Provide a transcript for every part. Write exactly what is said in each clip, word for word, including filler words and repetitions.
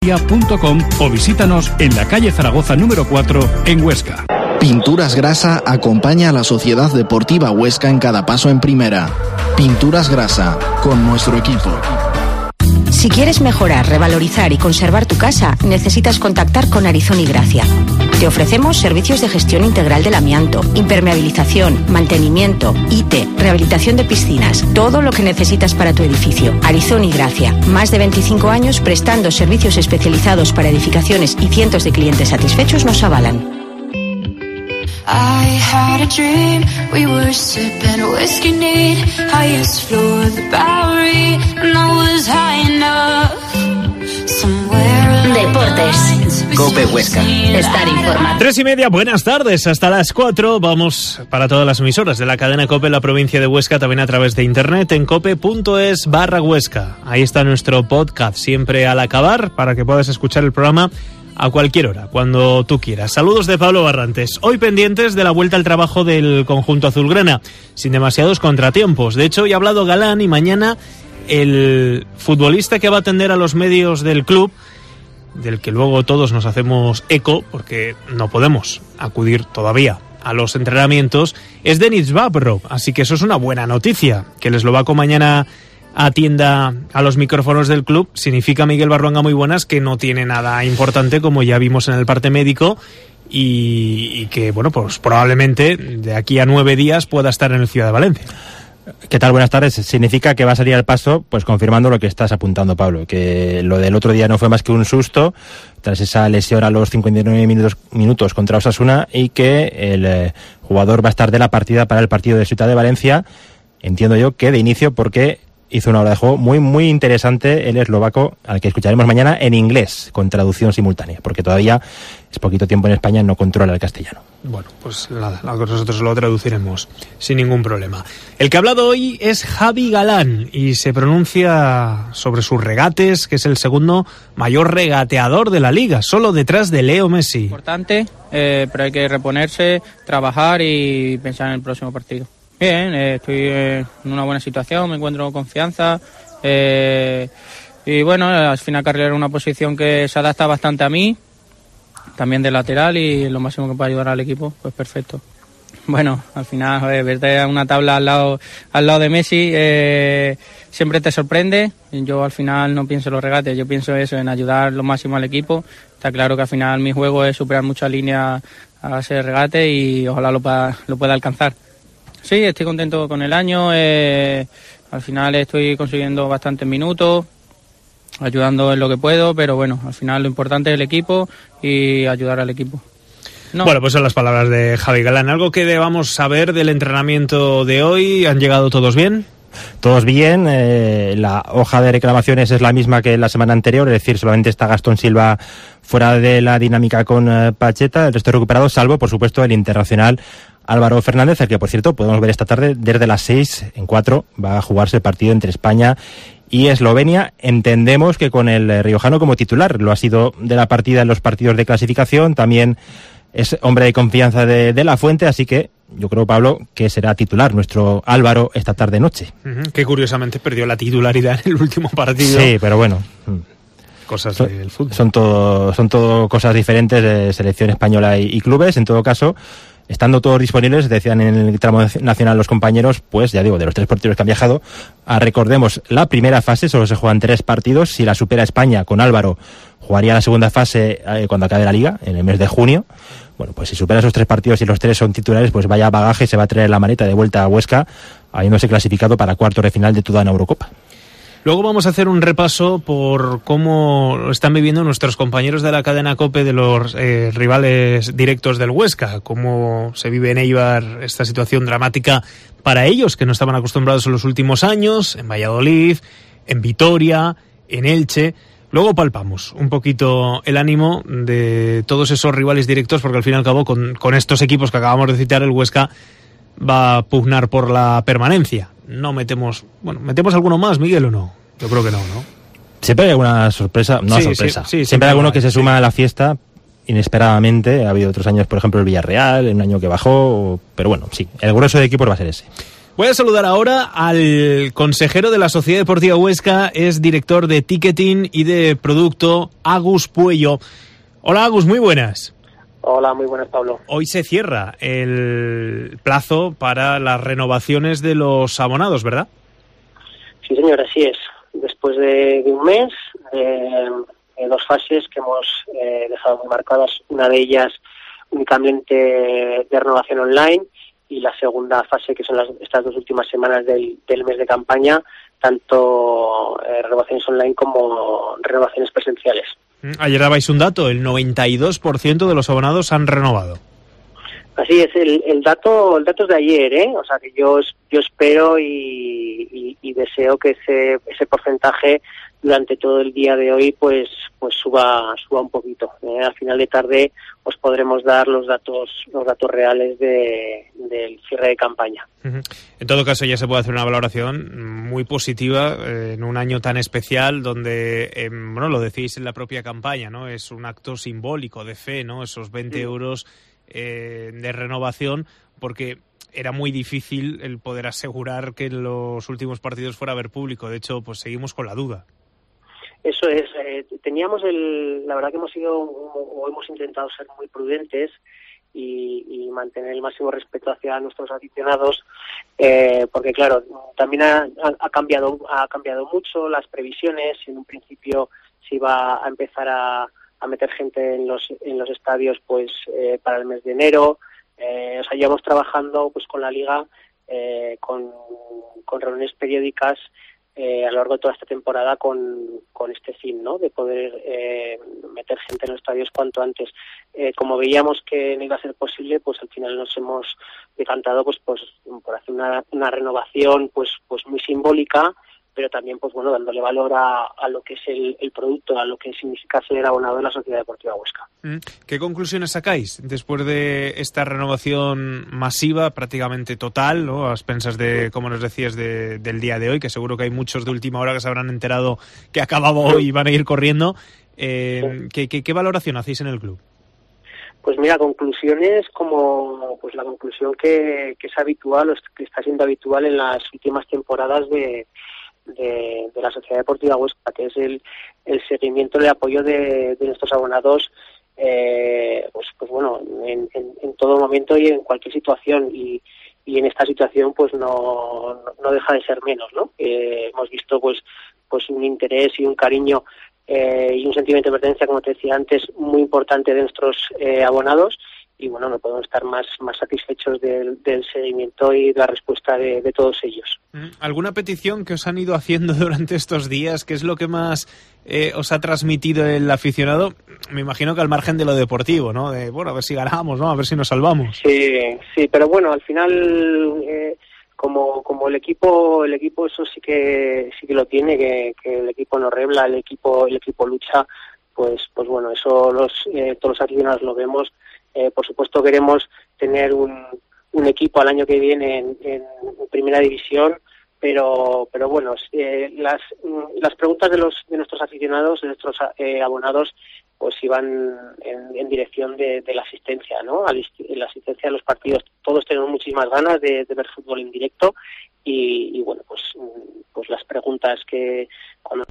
punto com o visítanos en la calle Zaragoza número cuatro en Huesca. Pinturas Grasa acompaña a la Sociedad Deportiva Huesca en cada paso en primera. Pinturas Grasa, con nuestro equipo. Si quieres mejorar, revalorizar y conservar tu casa, necesitas contactar con Arizón y Gracia. Te ofrecemos servicios de gestión integral del amianto, impermeabilización, mantenimiento, I T, rehabilitación de piscinas, todo lo que necesitas para tu edificio. Arizón y Gracia, más de veinticinco años prestando servicios especializados para edificaciones y cientos de clientes satisfechos nos avalan. I had a dream, we were sipping whiskey neat, highest floor of the Bowery, and I was high enough. Deportes. COPE Huesca. Estar informado. Tres y media, buenas tardes. Hasta las cuatro vamos para todas las emisoras de la cadena COPE en la provincia de Huesca, también a través de internet en cope.es barra Huesca. Ahí está nuestro podcast, siempre al acabar, para que puedas escuchar el programa a cualquier hora, cuando tú quieras. Saludos de Pablo Barrantes. Hoy pendientes de la vuelta al trabajo del conjunto azulgrana, sin demasiados contratiempos. De hecho, hoy ha hablado Galán y mañana el futbolista que va a atender a los medios del club, del que luego todos nos hacemos eco, porque no podemos acudir todavía a los entrenamientos, es Denis Vavrov. Así que eso es una buena noticia. Que el eslovaco mañana atienda a los micrófonos del club significa, Miguel Barruanga, muy buenas, que no tiene nada importante, como ya vimos en el parte médico, y, y que, bueno, pues probablemente de aquí a nueve días pueda estar en el Ciudad de Valencia. ¿Qué tal? Buenas tardes. Significa que va a salir al paso, pues confirmando lo que estás apuntando, Pablo, que lo del otro día no fue más que un susto tras esa lesión a los cincuenta y nueve minutos, minutos contra Osasuna, y que el eh, jugador va a estar de la partida para el partido de Ciudad de Valencia. Entiendo yo que de inicio, porque hizo una hora de juego muy, muy interesante el eslovaco, al que escucharemos mañana en inglés, con traducción simultánea, porque todavía es poquito tiempo en España, no controla el castellano. Bueno, pues nada, nosotros lo traduciremos sin ningún problema. El que ha hablado hoy es Javi Galán, y se pronuncia sobre sus regates, que es el segundo mayor regateador de la liga, solo detrás de Leo Messi. Importante, eh, pero hay que reponerse, trabajar y pensar en el próximo partido. Bien, eh, estoy en una buena situación, me encuentro con confianza, eh, y bueno, al final carrera era una posición que se adapta bastante a mí, también de lateral, y lo máximo que pueda ayudar al equipo, pues perfecto. Bueno, al final, joder, verte una tabla al lado al lado de Messi eh, siempre te sorprende. Yo al final no pienso en los regates, yo pienso eso, en ayudar lo máximo al equipo. Está claro que al final mi juego es superar muchas líneas a ese regate y ojalá lo, pa, lo pueda alcanzar. Sí, estoy contento con el año, eh, al final estoy consiguiendo bastantes minutos, ayudando en lo que puedo, pero bueno, al final lo importante es el equipo y ayudar al equipo. No. Bueno, pues son las palabras de Javi Galán. ¿Algo que debamos saber del entrenamiento de hoy? ¿Han llegado todos bien? Todos bien, eh, la hoja de reclamaciones es la misma que la semana anterior, es decir, solamente está Gastón Silva fuera de la dinámica con eh, Pacheta, el resto recuperado, salvo, por supuesto, el internacional Álvaro Fernández, al que, por cierto, podemos ver esta tarde desde las seis en cuatro, va a jugarse el partido entre España y Eslovenia. Entendemos que con el riojano como titular, lo ha sido de la partida en los partidos de clasificación, también es hombre de confianza de, de la Fuente, así que yo creo, Pablo, que será titular nuestro Álvaro esta tarde-noche. Uh-huh, que curiosamente perdió la titularidad en el último partido. Sí, pero bueno, cosas son, del fútbol. Son todo, son todo cosas diferentes de selección española y, y clubes. En todo caso, estando todos disponibles, decían en el tramo nacional los compañeros, pues ya digo, de los tres partidos que han viajado, a, recordemos, la primera fase solo se juegan tres partidos. Si la supera España con Álvaro, jugaría la segunda fase eh, cuando acabe la liga, en el mes de junio. Bueno, pues si supera esos tres partidos y los tres son titulares, pues vaya bagaje, se va a traer la maleta de vuelta a Huesca, habiéndose clasificado para cuartos de final de toda una Eurocopa. Luego vamos a hacer un repaso por cómo lo están viviendo nuestros compañeros de la cadena COPE de los eh, rivales directos del Huesca, cómo se vive en Eibar esta situación dramática para ellos, que no estaban acostumbrados en los últimos años, en Valladolid, en Vitoria, en Elche. Luego palpamos un poquito el ánimo de todos esos rivales directos, porque al fin y al cabo con, con estos equipos que acabamos de citar, el Huesca va a pugnar por la permanencia. No metemos, bueno, ¿metemos alguno más, Miguel, o no? Yo creo que no, ¿no? Siempre hay alguna sorpresa, no sí, sorpresa. Sí, sí, siempre hay alguno hay, que se sí. suma a la fiesta inesperadamente. Ha habido otros años, por ejemplo, el Villarreal, un año que bajó, pero bueno, sí, el grueso de equipos va a ser ese. Voy a saludar ahora al consejero de la Sociedad Deportiva Huesca, es director de ticketing y de producto, Agus Puello. Hola Agus, muy buenas. Hola, muy buenas, Pablo. Hoy se cierra el plazo para las renovaciones de los abonados, ¿verdad? Sí, señor, así es. Después de, de un mes, eh, eh, dos fases que hemos eh, dejado muy marcadas, una de ellas únicamente de renovación online y la segunda fase, que son las, estas dos últimas semanas del, del mes de campaña, tanto eh, renovaciones online como renovaciones presenciales. Ayer dabais un dato, el noventa y dos por ciento de los abonados han renovado. Así es, el, el dato el dato es de ayer, ¿eh? O sea que yo yo espero y, y, y deseo que ese ese porcentaje durante todo el día de hoy pues pues suba suba un poquito. ¿eh? Al final de tarde os podremos dar los datos los datos reales de del cierre de campaña. Uh-huh. En todo caso ya se puede hacer una valoración muy positiva eh, en un año tan especial donde eh, bueno, lo decís en la propia campaña, ¿no? Es un acto simbólico de fe, ¿no? Esos veinte sí. euros eh, de renovación, porque era muy difícil el poder asegurar que en los últimos partidos fuera a haber público. De hecho, pues seguimos con la duda. Eso es, eh, teníamos el, la verdad que hemos sido o hemos intentado ser muy prudentes y, y mantener el máximo respeto hacia nuestros aficionados, eh, porque claro, también ha, ha cambiado ha cambiado mucho las previsiones. En un principio se iba a empezar a, a meter gente en los en los estadios pues eh, para el mes de enero. Eh, o sea, llevamos trabajando pues con la liga eh, con, con reuniones periódicas Eh, a lo largo de toda esta temporada con, con este fin, ¿no? De poder eh, meter gente en los estadios cuanto antes. Eh, como veíamos que no iba a ser posible, pues al final nos hemos decantado pues, pues por hacer una, una renovación pues pues muy simbólica, pero también pues bueno dándole valor a, a lo que es el, el producto, a lo que significa ser abonado de la Sociedad Deportiva Huesca. ¿Qué conclusiones sacáis después de esta renovación masiva, prácticamente total, ¿no? A expensas de, como nos decías, de, del día de hoy, que seguro que hay muchos de última hora que se habrán enterado que acababa hoy y van a ir corriendo. Eh, sí. ¿qué, qué, ¿Qué valoración hacéis en el club? Pues mira, conclusiones como pues la conclusión que, que es habitual o que está siendo habitual en las últimas temporadas de De, de la Sociedad Deportiva Huesca, que es el, el seguimiento y el apoyo de, de nuestros abonados, eh, pues, pues bueno, en, en, en todo momento y en cualquier situación, y, y en esta situación pues no, no deja de ser menos, ¿no? Eh, hemos visto pues pues un interés y un cariño eh, y un sentimiento de pertenencia, como te decía antes, muy importante de nuestros eh, abonados. Y bueno, no podemos estar más más satisfechos del, del seguimiento y de la respuesta de, de todos ellos. ¿Alguna petición que os han ido haciendo durante estos días? ¿Qué es lo que más eh, os ha transmitido el aficionado? Me imagino que al margen de lo deportivo, ¿no? De, bueno, a ver si ganamos, ¿no? A ver si nos salvamos. Sí, sí, pero bueno, al final, eh, como como el equipo el equipo eso sí que sí que lo tiene, que, que el equipo no rebla, el equipo el equipo lucha, pues pues bueno, eso los eh, todos los aficionados lo vemos. Eh, por supuesto queremos tener un, un equipo al año que viene en, en, en primera división, pero pero bueno, eh, las las preguntas de los de nuestros aficionados, de nuestros eh, abonados, pues iban en, en dirección de, de la asistencia, ¿no? A la asistencia a los partidos. Todos tenemos muchísimas ganas de, de ver fútbol en directo y, y bueno, pues pues las preguntas que cuando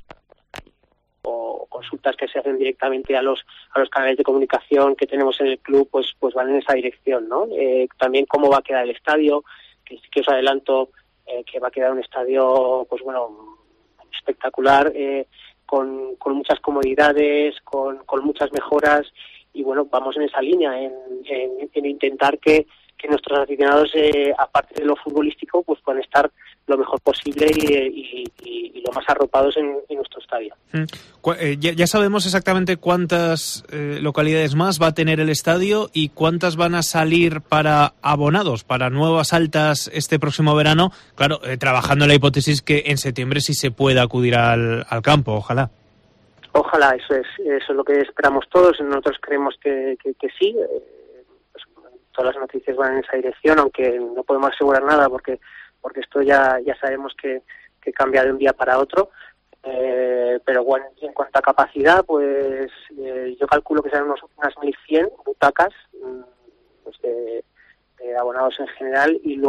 o consultas que se hacen directamente a los a los canales de comunicación que tenemos en el club pues pues van en esa dirección, ¿no? Eh, también cómo va a quedar el estadio, que sí que os adelanto eh, que va a quedar un estadio pues bueno espectacular, eh, con, con muchas comodidades, con, con muchas mejoras, y bueno, vamos en esa línea en, en, en intentar que que nuestros aficionados, eh, aparte de lo futbolístico, pues puedan estar lo mejor posible y, y, y lo más arropados en, en nuestro estadio. Mm. Ya, ya sabemos exactamente cuántas eh, localidades más va a tener el estadio y cuántas van a salir para abonados, para nuevas altas este próximo verano. Claro, eh, trabajando en la hipótesis que en septiembre sí se pueda acudir al, al campo, ojalá. Ojalá, eso es, eso es lo que esperamos todos. Nosotros creemos que, que, que sí. Eh, Todas las noticias van en esa dirección, aunque no podemos asegurar nada porque porque esto ya ya sabemos que, que cambia de un día para otro. Eh, pero bueno, en cuanto a capacidad, pues eh, yo calculo que serán unos, unas mil cien butacas pues de, de abonados en general, y luego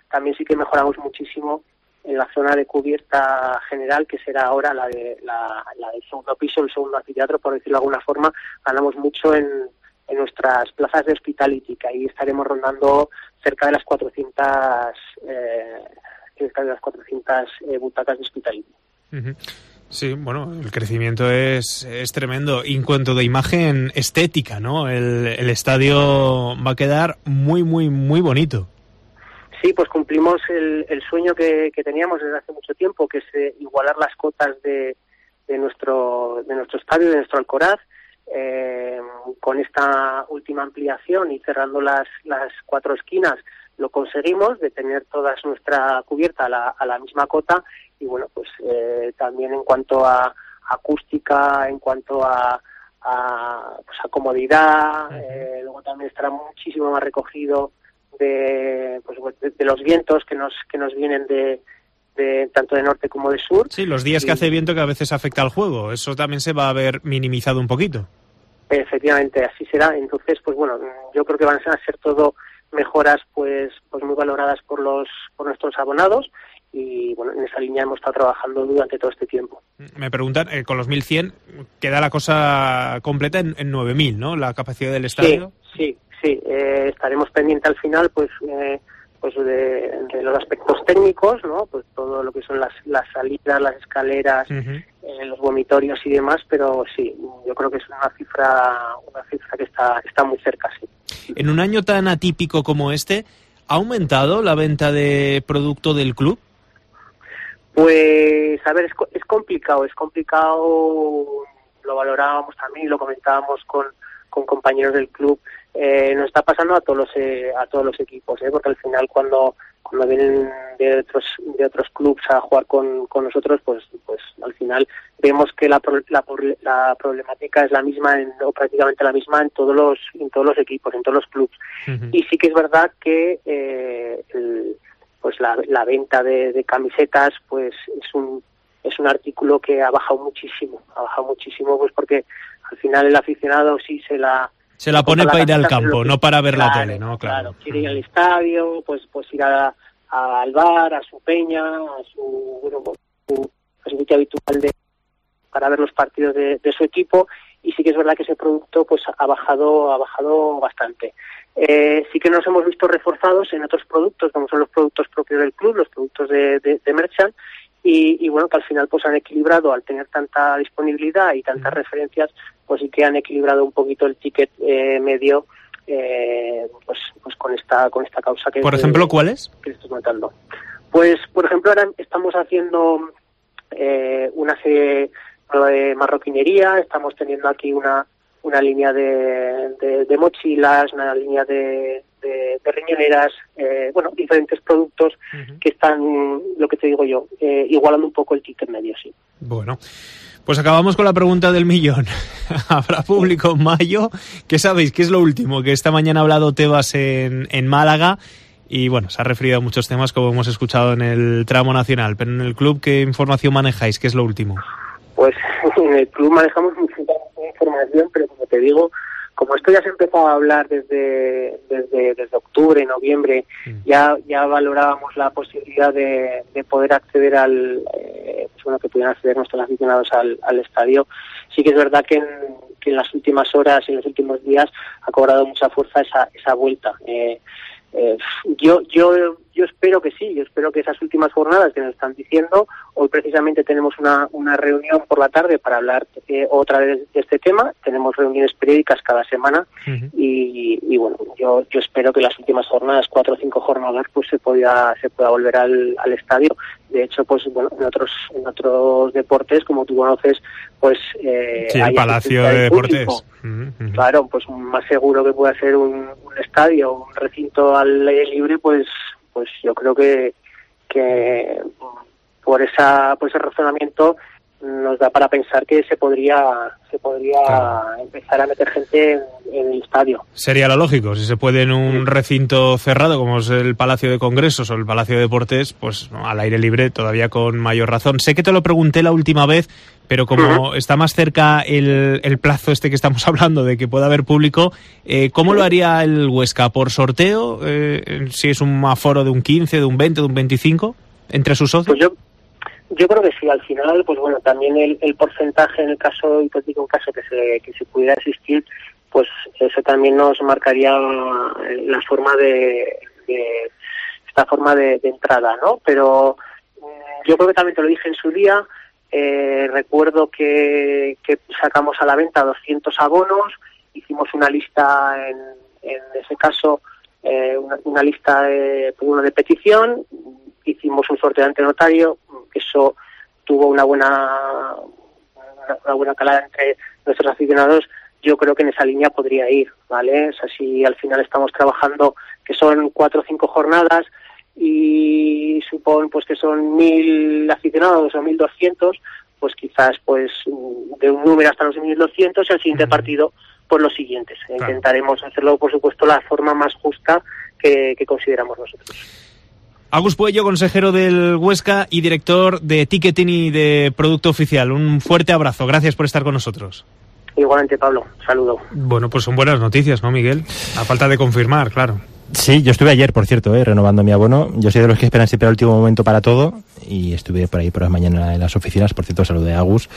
también sí que mejoramos muchísimo en la zona de cubierta general, que será ahora la de la, la del segundo piso, el segundo anfiteatro, por decirlo de alguna forma. Ganamos mucho en, en nuestras plazas de hospitality, que ahí estaremos rondando cerca de las cuatrocientas, eh, cerca de las cuatrocientas eh, butacas de hospitality. Uh-huh. Sí, bueno, el crecimiento es, es tremendo. Y en cuanto de imagen estética, ¿no? El, el estadio va a quedar muy, muy, muy bonito. Sí, pues cumplimos el, el sueño que, que teníamos desde hace mucho tiempo, que es eh, igualar las cotas de, de nuestro de nuestro estadio, de nuestro Alcoraz, eh, con esta última ampliación y cerrando las, las cuatro esquinas. Lo conseguimos, de tener toda nuestra cubierta a la, a la misma cota, y bueno, pues eh, también en cuanto a acústica, en cuanto a, a, pues a comodidad, eh, luego también estará muchísimo más recogido de, pues, de, de los vientos que nos que nos vienen de, de tanto de norte como de sur. Sí, los días y, que hace viento, que a veces afecta al juego, eso también se va a ver minimizado un poquito. Efectivamente, así será. Entonces, pues bueno, yo creo que van a ser todo mejoras pues pues muy valoradas por los por nuestros abonados, y bueno, en esa línea hemos estado trabajando durante todo este tiempo. Me preguntan, eh, con los mil cien queda la cosa completa en, en nueve mil, ¿no? La capacidad del estadio. Sí, sí. Sí, eh, estaremos pendientes al final, pues, eh, pues de, de los aspectos técnicos, ¿no? Pues todo lo que son las, las salidas, las escaleras, uh-huh. eh, los vomitorios y demás, pero sí, yo creo que es una cifra, una cifra que está, está muy cerca, sí. En un año tan atípico como este, ¿ha aumentado la venta de producto del club? Pues, a ver, es, es complicado, es complicado, lo valorábamos también y lo comentábamos con, con compañeros del club. Eh, nos está pasando a todos los eh, a todos los equipos, ¿eh? Porque al final cuando cuando vienen de otros de otros clubes a jugar con, con nosotros, pues pues al final vemos que la, la, la problemática es la misma en, o prácticamente la misma en todos los en todos los equipos, en todos los clubes. Uh-huh. Y sí que es verdad que eh, el, pues la, la venta de, de camisetas pues es un es un artículo que ha bajado muchísimo, ha bajado muchísimo, pues porque al final el aficionado sí se la Se la pone para ir al campo, que, no para ver claro, la tele, ¿no? Claro. claro, quiere ir al estadio, pues pues ir a, a, al bar, a su peña, a su, bueno, su, a su sitio habitual de, para ver los partidos de, de su equipo, y sí que es verdad que ese producto pues ha bajado ha bajado bastante. Eh, sí que nos hemos visto reforzados en otros productos, como son los productos propios del club, los productos de, de, de Merchant, y, y bueno, que al final pues han equilibrado, al tener tanta disponibilidad y tantas uh-huh. referencias, pues sí que han equilibrado un poquito el ticket eh, medio, eh, pues pues con esta con esta causa que por ejemplo que, ¿cuáles? Que estoy contando. Pues por ejemplo ahora estamos haciendo eh, una serie de marroquinería, estamos teniendo aquí una una línea de, de, de mochilas, una línea de, de, de riñoneras, eh, bueno, diferentes productos uh-huh. que están, lo que te digo yo, eh, igualando un poco el ticket medio, sí. Bueno, pues acabamos con la pregunta del millón. ¿Habrá público en mayo? ¿Qué sabéis? ¿Qué es lo último? Que esta mañana ha hablado Tebas en, en Málaga y, bueno, se ha referido a muchos temas como hemos escuchado en el tramo nacional, pero en el club, ¿qué información manejáis? ¿Qué es lo último? Pues en el club manejamos mucha información, pero como te digo, como esto ya se empezó a hablar desde desde, desde octubre, noviembre, mm. ya ya valorábamos la posibilidad de, de poder acceder al, eh, pues bueno, que pudieran acceder nuestros aficionados al, al estadio. Sí que es verdad que en, que en las últimas horas, en los últimos días, ha cobrado mucha fuerza esa esa vuelta. Eh, eh, yo yo yo espero que sí, yo espero que esas últimas jornadas que nos están diciendo, hoy precisamente tenemos una, una reunión por la tarde para hablar eh, otra vez de este tema, tenemos reuniones periódicas cada semana uh-huh. y, y bueno, yo yo espero que las últimas jornadas, cuatro o cinco jornadas, pues se pueda se pueda volver al, al estadio. De hecho, pues bueno, en otros en otros deportes, como tú conoces, pues eh, sí, el hay Palacio de Deportes. Uh-huh. Claro, pues más seguro que pueda ser un, un estadio, un recinto al aire libre, pues pues yo creo que que por esa por ese razonamiento nos da para pensar que se podría se podría claro. empezar a meter gente en, en el estadio. Sería lo lógico, si se puede en un recinto cerrado como es el Palacio de Congresos o el Palacio de Deportes, pues al aire libre todavía con mayor razón. Sé que te lo pregunté la última vez, pero como uh-huh. está más cerca el, el plazo este que estamos hablando de que pueda haber público, eh, ¿cómo lo haría el Huesca? ¿Por sorteo? Eh, si es un aforo de un quince, de un veinte, de un veinticinco entre sus socios. Pues yo Yo creo que sí, al final, pues bueno, también el, el porcentaje en el caso hipotético, en caso que se que se pudiera existir, pues eso también nos marcaría la forma de, de esta forma de, de entrada, ¿no? Pero yo creo que también te lo dije en su día, eh, recuerdo que, que sacamos a la venta doscientos abonos, hicimos una lista, en, en ese caso, eh, una, una lista de, uno de petición, hicimos un sorteo ante notario, eso tuvo una buena una, una buena calada entre nuestros aficionados. Yo creo que en esa línea podría ir, ¿vale? O sea, si al final estamos trabajando que son cuatro o cinco jornadas y supón pues que son mil aficionados o mil doscientos, pues quizás pues de un número hasta los mil doscientos y al siguiente uh-huh. partido por los siguientes. Claro. Intentaremos hacerlo, por supuesto, la forma más justa que, que consideramos nosotros. Agus Puello, consejero del Huesca y director de ticketing y de producto oficial. Un fuerte abrazo. Gracias por estar con nosotros. Igualmente, Pablo. Saludo. Bueno, pues son buenas noticias, ¿no, Miguel? A falta de confirmar, claro. Sí, yo estuve ayer, por cierto, eh, renovando mi abono. Yo soy de los que esperan siempre al último momento para todo y estuve por ahí por la mañana en las oficinas. Por cierto, saludé a Agus.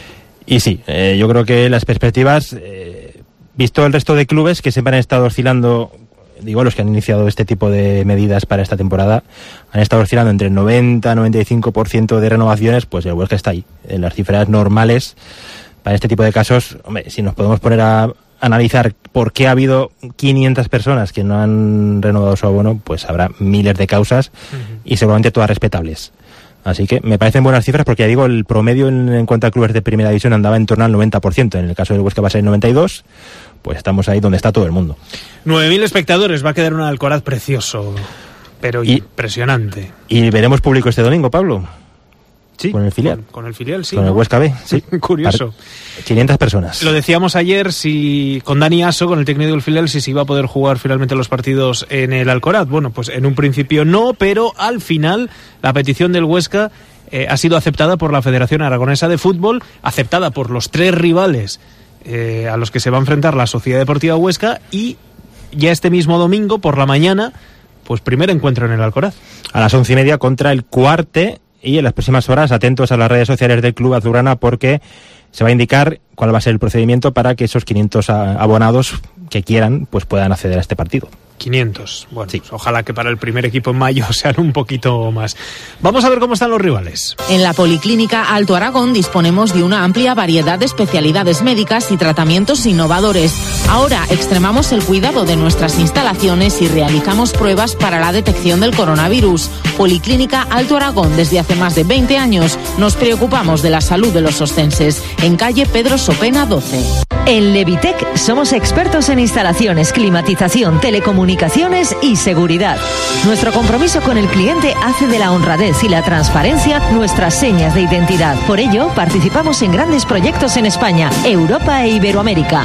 Y sí, eh, yo creo que las perspectivas, eh, visto el resto de clubes que siempre han estado oscilando, digo, los que han iniciado este tipo de medidas para esta temporada, han estado oscilando entre el noventa y noventa y cinco por ciento de renovaciones, pues el Huesca está ahí, en las cifras normales. Para este tipo de casos, hombre, si nos podemos poner a analizar por qué ha habido quinientas personas que no han renovado su abono, pues habrá miles de causas uh-huh. y seguramente todas respetables. Así que me parecen buenas cifras porque, ya digo, el promedio en, en cuanto a clubes de primera división andaba en torno al noventa por ciento. En el caso del Huesca va a ser el noventa y dos por ciento. Pues estamos ahí donde está todo el mundo. nueve mil espectadores, va a quedar un Alcoraz precioso, pero y, impresionante. Y veremos público este domingo, Pablo. Sí, con el filial. Con, con el filial, sí. Con ¿no? el Huesca B, sí. Curioso. quinientas personas. Lo decíamos ayer, si con Dani Aso, con el técnico del filial, si se iba a poder jugar finalmente los partidos en el Alcoraz. Bueno, pues en un principio no, pero al final la petición del Huesca eh, ha sido aceptada por la Federación Aragonesa de Fútbol, aceptada por los tres rivales eh, a los que se va a enfrentar la Sociedad Deportiva Huesca, y ya este mismo domingo por la mañana, pues primer encuentro en el Alcoraz. A las once y media contra el Cuarte. Y en las próximas horas, atentos a las redes sociales del Club Azulgrana, porque se va a indicar cuál va a ser el procedimiento para que esos quinientos abonados que quieran pues puedan acceder a este partido. quinientos. Bueno, sí. Pues ojalá que para el primer equipo en mayo sean un poquito más. Vamos a ver cómo están los rivales. En la Policlínica Alto Aragón disponemos de una amplia variedad de especialidades médicas y tratamientos innovadores. Ahora extremamos el cuidado de nuestras instalaciones y realizamos pruebas para la detección del coronavirus. Policlínica Alto Aragón, desde hace más de veinte años, nos preocupamos de la salud de los ostenses. En calle Pedro Sopena doce. En Levitec somos expertos en instalaciones, climatización, telecomunicaciones y seguridad. Nuestro compromiso con el cliente hace de la honradez y la transparencia nuestras señas de identidad. Por ello, participamos en grandes proyectos en España, Europa e Iberoamérica.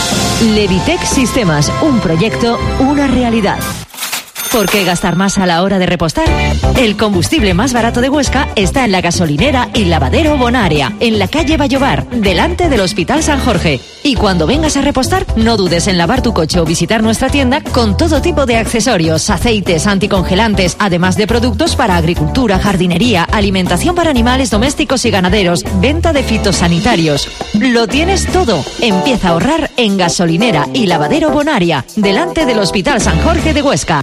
Levitec Sistemas, un proyecto, una realidad. ¿Por qué gastar más a la hora de repostar? El combustible más barato de Huesca está en la gasolinera y lavadero Bonaria, en la calle Vallobar, delante del Hospital San Jorge. Y cuando vengas a repostar, no dudes en lavar tu coche o visitar nuestra tienda con todo tipo de accesorios, aceites, anticongelantes, además de productos para agricultura, jardinería, alimentación para animales domésticos y ganaderos, venta de fitosanitarios. Lo tienes todo. Empieza a ahorrar en gasolinera y lavadero Bonaria, delante del Hospital San Jorge de Huesca.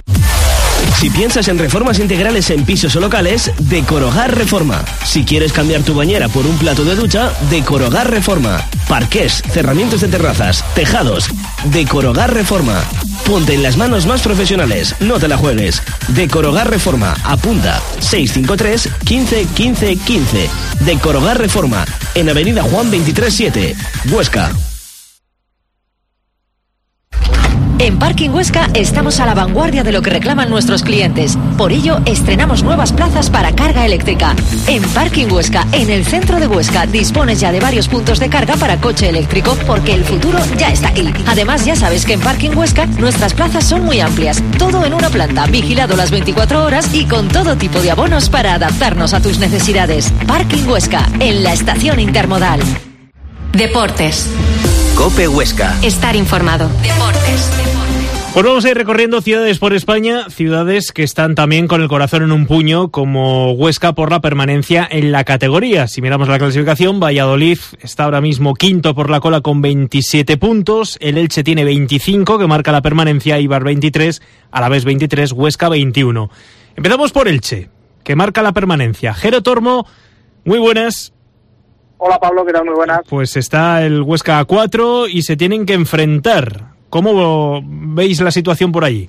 Si piensas en reformas integrales en pisos o locales, Decorogar Reforma. Si quieres cambiar tu bañera por un plato de ducha, Decorogar Reforma. Parqués, cerramientos de terrazas, tejados, Decorogar Reforma. Ponte en las manos más profesionales, no te la juegues. Decorogar Reforma, apunta seis cinco tres, quince, quince, quince. Decorogar Reforma, en Avenida Juan veintitrés siete, Huesca. En Parking Huesca estamos a la vanguardia de lo que reclaman nuestros clientes. Por ello, estrenamos nuevas plazas para carga eléctrica. En Parking Huesca, en el centro de Huesca, dispones ya de varios puntos de carga para coche eléctrico, porque el futuro ya está aquí. Además, ya sabes que en Parking Huesca nuestras plazas son muy amplias. Todo en una planta, vigilado las veinticuatro horas y con todo tipo de abonos para adaptarnos a tus necesidades. Parking Huesca, en la estación intermodal. Deportes. COPE Huesca. Estar informado. Deportes. Pues vamos a ir recorriendo ciudades por España, ciudades que están también con el corazón en un puño, como Huesca, por la permanencia en la categoría. Si miramos la clasificación, Valladolid está ahora mismo quinto por la cola con veintisiete puntos, el Elche tiene veinticinco, que marca la permanencia, Eibar veintitrés, Alavés veintitrés, Huesca veintiuno. Empezamos por Elche, que marca la permanencia. Jero Tormo, muy buenas. Hola Pablo, ¿qué tal? Muy buenas. Pues está el Huesca a cuatro y se tienen que enfrentar. ¿Cómo veis la situación por allí?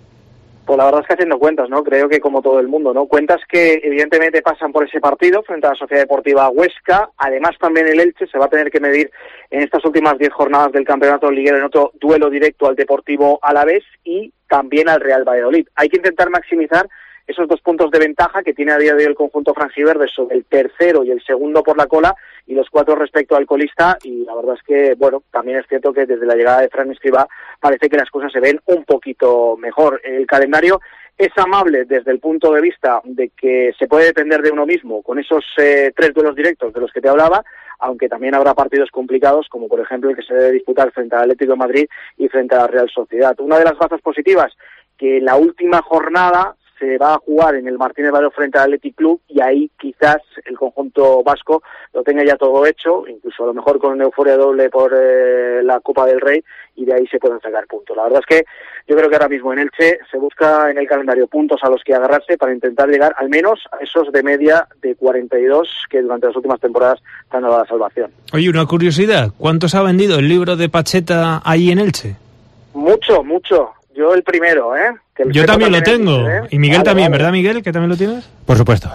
Pues la verdad es que haciendo cuentas, ¿no? Creo que como todo el mundo, ¿no? Cuentas que evidentemente pasan por ese partido frente a la Sociedad Deportiva Huesca. Además también el Elche se va a tener que medir en estas últimas diez jornadas del campeonato liguero en otro duelo directo al Deportivo Alavés y también al Real Valladolid. Hay que intentar maximizar esos dos puntos de ventaja que tiene a día de hoy el conjunto franjiverde sobre el tercero y el segundo por la cola y los cuatro respecto al colista, y la verdad es que, bueno, también es cierto que desde la llegada de Fran Escribá parece que las cosas se ven un poquito mejor. El calendario es amable desde el punto de vista de que se puede depender de uno mismo con esos eh, tres duelos directos de los que te hablaba, aunque también habrá partidos complicados, como por ejemplo el que se debe disputar frente al Atlético de Madrid y frente a la Real Sociedad. Una de las bazas positivas, que la última jornada se va a jugar en el Martínez Valero frente al Athletic Club, y ahí quizás el conjunto vasco lo tenga ya todo hecho, incluso a lo mejor con una euforia doble por eh, la Copa del Rey, y de ahí se pueden sacar puntos. La verdad es que yo creo que ahora mismo en Elche se busca en el calendario puntos a los que agarrarse para intentar llegar al menos a esos de media de cuarenta y dos que durante las últimas temporadas han dado la salvación. Oye, una curiosidad, ¿cuántos ha vendido el libro de Pacheta ahí en Elche? Mucho, mucho. Yo el primero, ¿eh? Que el Yo también lo tengo. Elche, ¿eh? Y Miguel vale, también, vale. ¿verdad, Miguel? ¿Que también lo tienes? Por supuesto.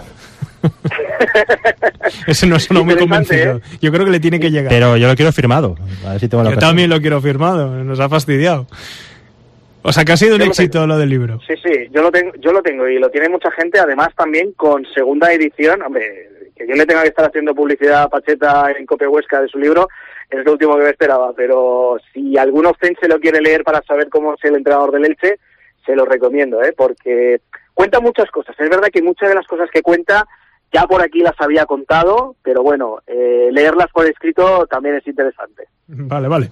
Ese no suena muy convencido. ¿eh? Yo creo que le tiene que llegar. Pero yo lo quiero firmado. A ver si tengo la Yo ocasión. también lo quiero firmado. Nos ha fastidiado. O sea, que ha sido un Yo lo éxito tengo. lo del libro. Sí, sí, yo lo tengo, yo lo tengo y lo tiene mucha gente, además también con segunda edición. Hombre, que yo le tenga que estar haciendo publicidad a Pacheta en Cope Huesca de su libro es lo último que me esperaba, pero si algún ostense lo quiere leer para saber cómo es el entrenador del Elche, se lo recomiendo, ¿eh? Porque cuenta muchas cosas. Es verdad que muchas de las cosas que cuenta ya por aquí las había contado, pero bueno, eh, leerlas por escrito también es interesante. Vale, vale.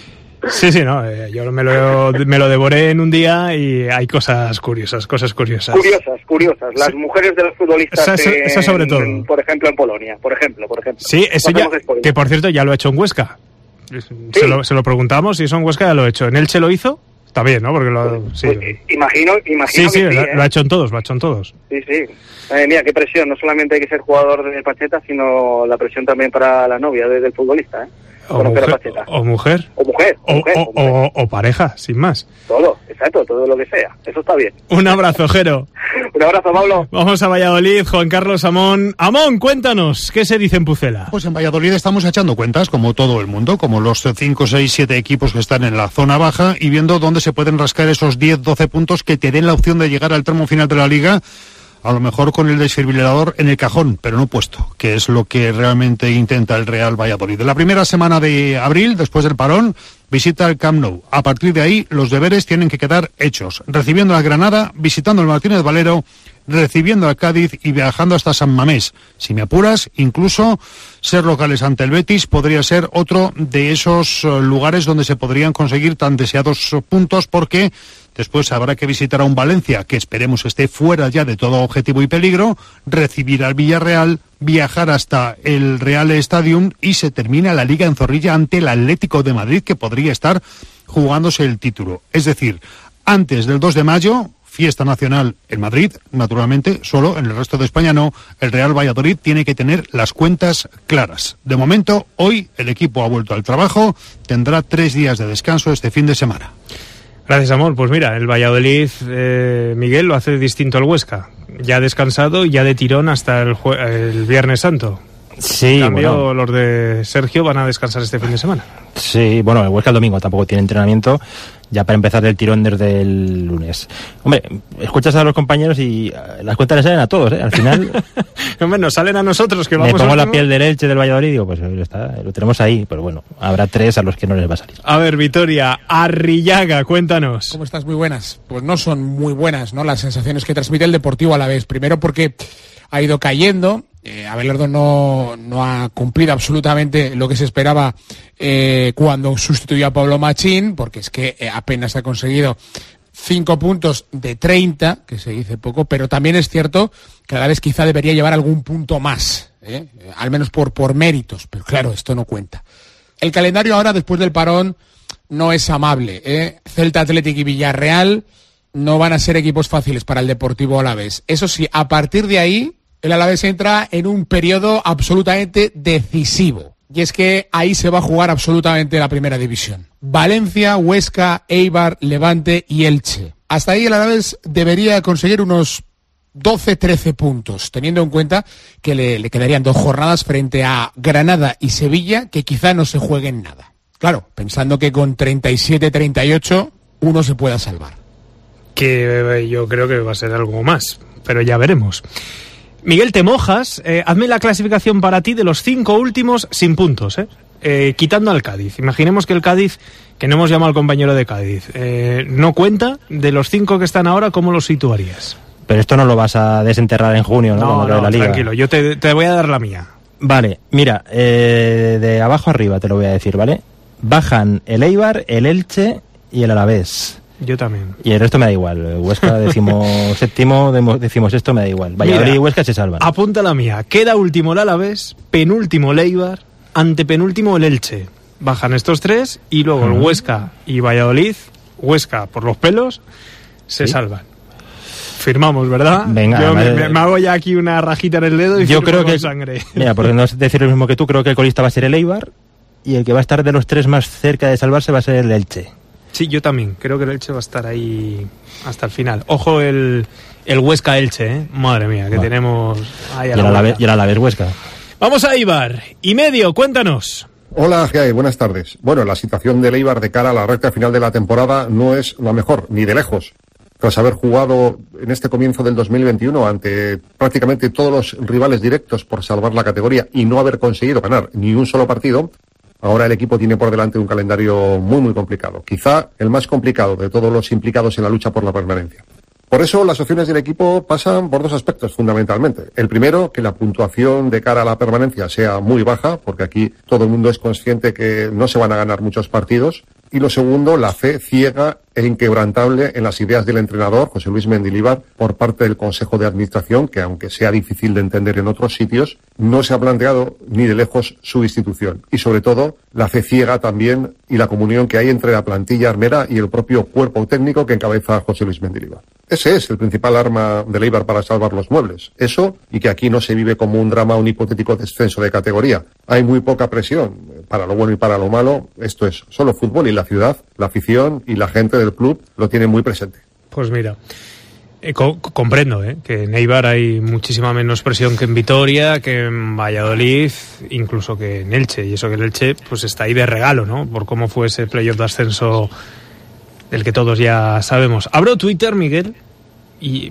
Sí, sí, no, eh, yo me lo, me lo devoré en un día y hay cosas curiosas, cosas curiosas. Curiosas, curiosas. Las Sí. mujeres de los futbolistas, Esa- esa- en- esa sobre todo. en- por ejemplo, en Polonia, por ejemplo, por ejemplo. Sí, eso No ya, hacemos spoiler. que por cierto ya lo ha hecho en Huesca. Se, lo, se lo preguntamos y eso en Huesca ya lo ha hecho. ¿En Elche lo hizo? Está bien, ¿no? Porque lo, sí, Imagino, imagino sí, que sí, sí, lo, ¿eh? lo ha hecho en todos, lo ha hecho en todos. Sí, sí. Madre mía, qué presión. No solamente hay que ser jugador de Pacheta, sino la presión también para la novia de- del futbolista, ¿eh? O Conocer a mujer, Pacheta. o mujer. O mujer, o O, mujer, o- o mujer. o- o pareja, sin más. Todo, exacto, todo lo que sea. Eso está bien. Un abrazo, Jero. Un abrazo, Pablo. Vamos a Valladolid, Juan Carlos Amón. Amón, cuéntanos, ¿qué se dice en Pucela? Pues en Valladolid estamos echando cuentas, como todo el mundo, como los cinco, seis, siete equipos que están en la zona baja y viendo dónde se pueden rascar esos diez, doce puntos que te den la opción de llegar al tramo final de la Liga, a lo mejor con el desfibrilador en el cajón, pero no puesto, que es lo que realmente intenta el Real Valladolid. La primera semana de abril, después del parón, visita el Camp Nou. A partir de ahí, los deberes tienen que quedar hechos, recibiendo al Granada, visitando el Martínez Valero, recibiendo al Cádiz y viajando hasta San Mamés. Si me apuras, incluso ser locales ante el Betis podría ser otro de esos eh, lugares donde se podrían conseguir tan deseados eh, puntos, porque después habrá que visitar a un Valencia que esperemos esté fuera ya de todo objetivo y peligro, recibir al Villarreal, viajar hasta el Real Stadium y se termina la Liga en Zorrilla ante el Atlético de Madrid, que podría estar jugándose el título. Es decir, antes del dos de mayo, fiesta nacional en Madrid, naturalmente, solo en el resto de España no. El Real Valladolid tiene que tener las cuentas claras. De momento, hoy el equipo ha vuelto al trabajo, tendrá tres días de descanso este fin de semana. Gracias, Amor. Pues mira, el Valladolid, eh, Miguel, lo hace distinto al Huesca. Ya descansado y ya de tirón hasta el, jue- el Viernes Santo. Sí, En cambio, bueno. los de Sergio van a descansar este fin de semana. Sí, bueno, el Huesca el domingo tampoco tiene entrenamiento. ya para empezar el tirón desde el lunes. Hombre, escuchas a los compañeros y las cuentas les salen a todos, ¿eh? Al final... Hombre, nos salen a nosotros que vamos... Me pongo a... la piel del Elche, del Valladolid, digo, pues está, lo tenemos ahí, pero bueno, habrá tres a los que no les va a salir. A ver, Vitoria, Arrillaga, cuéntanos. ¿Cómo estás? Muy buenas. Pues no son muy buenas, ¿no?, las sensaciones que transmite el Deportivo Alavés. Primero porque ha ido cayendo... Eh, Abelardo no, no ha cumplido absolutamente lo que se esperaba eh, cuando sustituyó a Pablo Machín, porque es que eh, apenas ha conseguido cinco puntos de treinta, que se dice poco, pero también es cierto que a la vez quizá debería llevar algún punto más, ¿eh? al menos por, por méritos, pero claro, esto no cuenta. El calendario ahora, después del parón, no es amable. ¿eh? Celta, Atlético y Villarreal no van a ser equipos fáciles para el Deportivo Alavés. Eso sí, a partir de ahí, el Alavés entra en un periodo absolutamente decisivo. Y es que ahí se va a jugar absolutamente la primera división. Valencia, Huesca, Eibar, Levante y Elche. Hasta ahí el Alavés debería conseguir unos doce trece puntos, teniendo en cuenta que le, le quedarían dos jornadas frente a Granada y Sevilla, que quizá no se jueguen nada. Claro, pensando que con treinta y siete treinta y ocho uno se pueda salvar. Que yo creo que va a ser algo más, pero ya veremos. Miguel, te mojas, eh, hazme la clasificación para ti de los cinco últimos sin puntos, ¿eh? Eh, quitando al Cádiz. Imaginemos que el Cádiz, que no hemos llamado al compañero de Cádiz, eh, no cuenta. De los cinco que están ahora, ¿cómo los situarías? Pero esto no lo vas a desenterrar en junio, ¿no? No, no, la Liga. Tranquilo, yo te, te voy a dar la mía. Vale, mira, eh, de abajo arriba te lo voy a decir, ¿vale? Bajan el Eibar, el Elche y el Alavés. Yo también. Y el resto me da igual. Huesca, decimos séptimo, decimos esto, me da igual. Valladolid y Huesca se salvan. Apunta la mía. Queda último el Alavés, penúltimo el Eibar, antepenúltimo el Elche. Bajan estos tres y luego uh-huh. el Huesca y Valladolid, Huesca por los pelos, se ¿Sí? salvan. Firmamos, ¿verdad? Venga, yo me, me, me hago ya aquí una rajita en el dedo y yo creo que sangre. Mira, por no decir lo mismo que tú, creo que el colista va a ser el Eibar y el que va a estar de los tres más cerca de salvarse va a ser el Elche. Sí, yo también. Creo que el Elche va a estar ahí hasta el final. Ojo el, el Huesca-Elche, ¿eh? Madre mía, que bueno. tenemos... Ahí a y, la y el Alavés-Huesca. Vamos a Eibar. Y medio, cuéntanos. Hola, ¿qué hay? Buenas tardes. Bueno, la situación del Eibar de cara a la recta final de la temporada no es la mejor, ni de lejos. Tras haber jugado en este comienzo del dos mil veintiuno ante prácticamente todos los rivales directos por salvar la categoría y no haber conseguido ganar ni un solo partido, ahora el equipo tiene por delante un calendario muy, muy complicado. Quizá el más complicado de todos los implicados en la lucha por la permanencia. Por eso, las opciones del equipo pasan por dos aspectos, fundamentalmente. El primero, que la puntuación de cara a la permanencia sea muy baja, porque aquí todo el mundo es consciente que no se van a ganar muchos partidos. Y lo segundo, la fe ciega e inquebrantable en las ideas del entrenador, José Luis Mendilibar, por parte del Consejo de Administración, que aunque sea difícil de entender en otros sitios, no se ha planteado ni de lejos su institución. Y sobre todo, la fe ciega también y la comunión que hay entre la plantilla armera y el propio cuerpo técnico que encabeza José Luis Mendilibar. Ese es el principal arma del Eibar para salvar los muebles. Eso, y que aquí no se vive como un drama, un hipotético descenso de categoría. Hay muy poca presión. Para lo bueno y para lo malo, esto es solo fútbol y la ciudad, la afición y la gente del club lo tienen muy presente. Pues mira, eh, co- comprendo eh, que en Eibar hay muchísima menos presión que en Vitoria, que en Valladolid, incluso que en Elche. Y eso que el Elche pues está ahí de regalo, ¿no? Por cómo fue ese playoff de ascenso del que todos ya sabemos. Abro Twitter, Miguel, y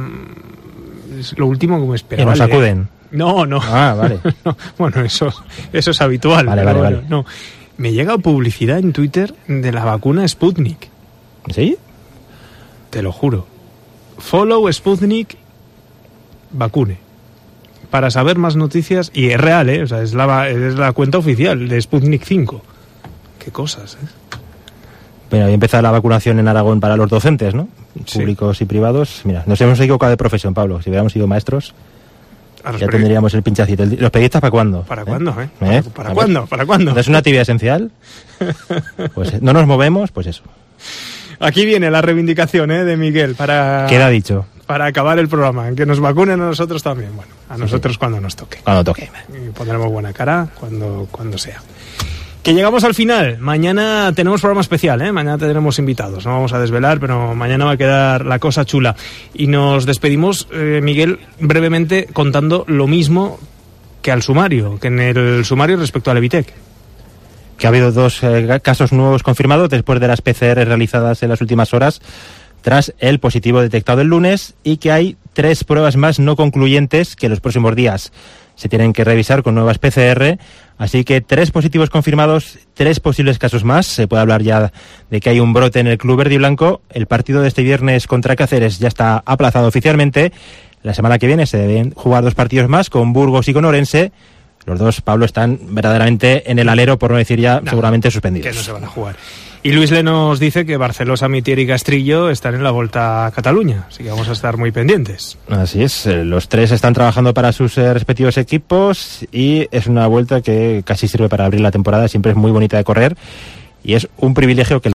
mmm, es lo último que me esperaba. ¿Y nos sacuden? No, no. Ah, vale. no, bueno, eso, eso es habitual. Vale, pero vale, bueno, vale. No. Me llega publicidad en Twitter de la vacuna Sputnik. ¿Sí? Te lo juro. Follow Sputnik vacune. Para saber más noticias, y es real, ¿eh? O sea, es la, es la cuenta oficial de Sputnik cinco. Qué cosas, ¿eh? Bueno, hoy empieza la vacunación en Aragón para los docentes, ¿no? Sí. Públicos y privados. Mira, nos hemos equivocado de profesión, Pablo. Si hubiéramos sido maestros, ya peri- tendríamos el pinchacito. ¿Los periodistas para cuándo? ¿Para ¿Eh? cuándo, eh? ¿Eh? ¿Para, para cuándo? ¿Para cuándo? ¿No es una actividad esencial? Pues no nos movemos, pues eso. Aquí viene la reivindicación, ¿eh? De Miguel para... Queda dicho. Para acabar el programa, que nos vacunen a nosotros también. Bueno, a sí, nosotros sí. cuando nos toque. Cuando toque. Y pondremos buena cara cuando, cuando sea. Que llegamos al final. Mañana tenemos programa especial, ¿eh? Mañana tendremos invitados. No vamos a desvelar, pero mañana va a quedar la cosa chula. Y nos despedimos, eh, Miguel, brevemente contando lo mismo que al sumario, que en el sumario respecto al Evitec. que ha habido dos eh, casos nuevos confirmados después de las P C R realizadas en las últimas horas tras el positivo detectado el lunes, y que hay tres pruebas más no concluyentes que los próximos días se tienen que revisar con nuevas P C R. Así que tres positivos confirmados, tres posibles casos más. Se puede hablar ya de que hay un brote en el club verde y blanco. El partido de este viernes contra Cáceres ya está aplazado oficialmente. La semana que viene se deben jugar dos partidos más, con Burgos y con Orense. Los dos, Pablo, están verdaderamente en el alero, por no decir ya no, seguramente suspendidos. Que no se van a jugar. Y Luis Le nos dice que Barceló, Samitier y Castrillo están en la Volta a Cataluña, así que vamos a estar muy pendientes. Así es, los tres están trabajando para sus eh, respectivos equipos, y es una vuelta que casi sirve para abrir la temporada. Siempre es muy bonita de correr y es un privilegio que